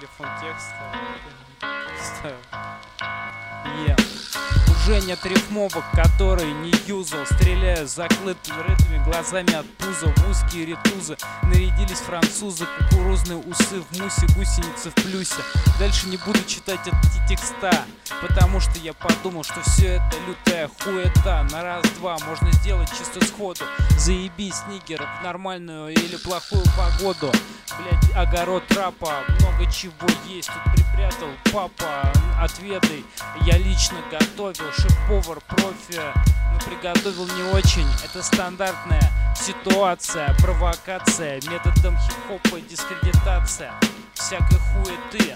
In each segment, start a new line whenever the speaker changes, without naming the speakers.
Или фон текста. Ставил. Уже нет рифмовок, которые не юзал. Стреляя закрытыми глазами от пуза. В узкие ретузы нарядились французы. Кукурузные усы в мусе, гусеницы в плюсе. Дальше не буду читать эти текста, потому что я подумал, что все это лютая хуета. На раз-два можно сделать чисто сходу. Заебись, нигер, в нормальную или плохую погоду. Блять, огород рапа, много чего есть. Тут припрятал папа, отведай. Я лично готовил, шеф-повар, профи, но приготовил не очень. Это стандартная ситуация, провокация, методом хип-хопа дискредитация всякой хуеты.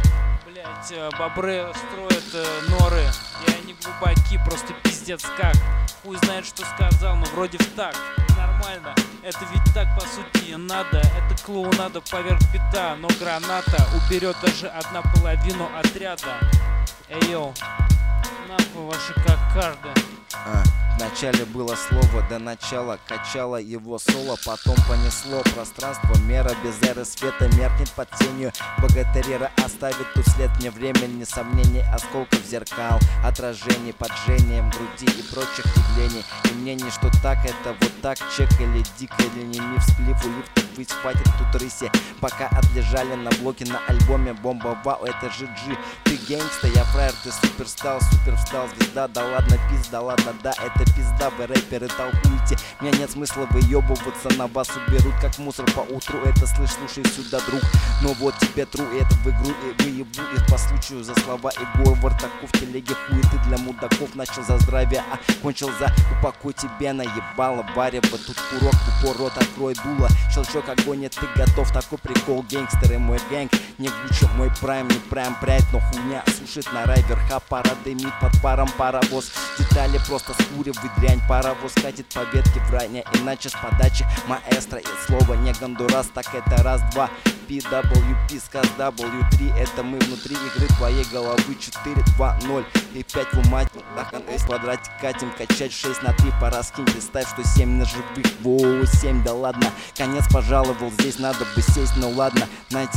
Блять, бобры строят норы, и они глубоки, просто пиздец как. Хуй знает, что сказал, но вроде в такт. Нормально, это ведь так по сути и надо. Это клоунада поверх бита, но граната уберет даже одна половину отряда. Эй, йоу, нахуй ваши кокарды.
Вначале было слово, до начала качало его соло. Потом понесло пространство, мера без эры света меркнет под тенью богатыря. Оставит тут след мне времени, сомнений, осколков зеркал, отражений, поджением груди и прочих явлений. И мнений, что так это вот так, чек или дик, или не миф, сплив у лифта, высь хватит тут рыси. Пока отлежали на блоке на альбоме бомба, вау, это GG. Ты гангста, я фраер, ты суперстал, супер встал, звезда, да ладно, пизда, ладно, да, это пизда, вы рэперы толкуете. Мне нет смысла выебываться, на вас уберут как мусор по утру. Это слышь, слушай сюда, друг, но вот тебе тру, это в игру и выебу. И по случаю за слова и говор таков телеги хуеты для мудаков. Начал за здравие, а кончил за упокой тебе наебало варево. Тут курок, упор, рот, открой дуло. Щелчок, огонь, и ты готов, такой прикол. Гангстеры, мой гэнг, не Гуччи, мой прайм, не прайм прайд, но хуйня сушит на рай верха. Пара дымит под паром паровоз, детали просто скуривай дрянь. Паровоз катит по ветке в райне, иначе с подачи маэстро. И слово не гондурас, так это раз-два. PWP, сказ W3, это мы внутри игры твоей головы. 4, 2, 0 и 5 в ума. В квадрате катим, качать 6 на 3, пора скинь. Представь, что 7 на живых, воу, 7, да ладно. Конец пожаловал, здесь надо бы сесть, ну ладно.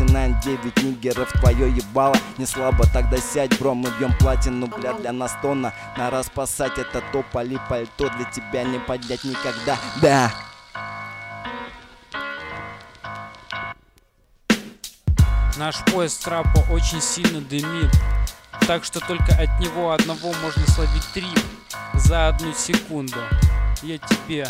99 нигеров твое ебало не слабо, тогда сядь, бро, мы бьем платину, бля, для нас тонна. На раз спасать это топ, поли пальто, для тебя не поднять никогда, да.
Наш поезд трапа очень сильно дымит, так что только от него одного можно словить трип за 1 секунду. Я тебе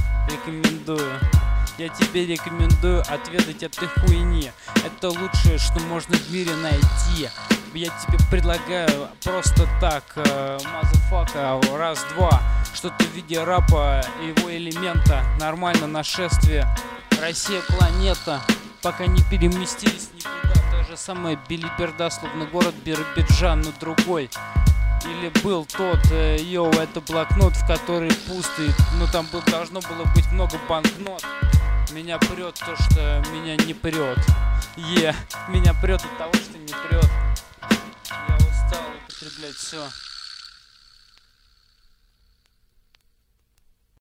рекомендую отведать этой хуйни. Это лучшее, что можно в мире найти. Я тебе предлагаю просто так, мазафака, раз-два. Что-то в виде рэпа и его элемента. Нормально нашествие. Россия, планета, пока не переместились никуда. Та же самая Белиберда, словно город Биробиджан, но другой. Или был тот, йоу, это блокнот, в который пустый, но там должно было быть много банкнот. Меня прет то, что меня не прет. Меня прет от того, что не прет. Я устал употреблять все.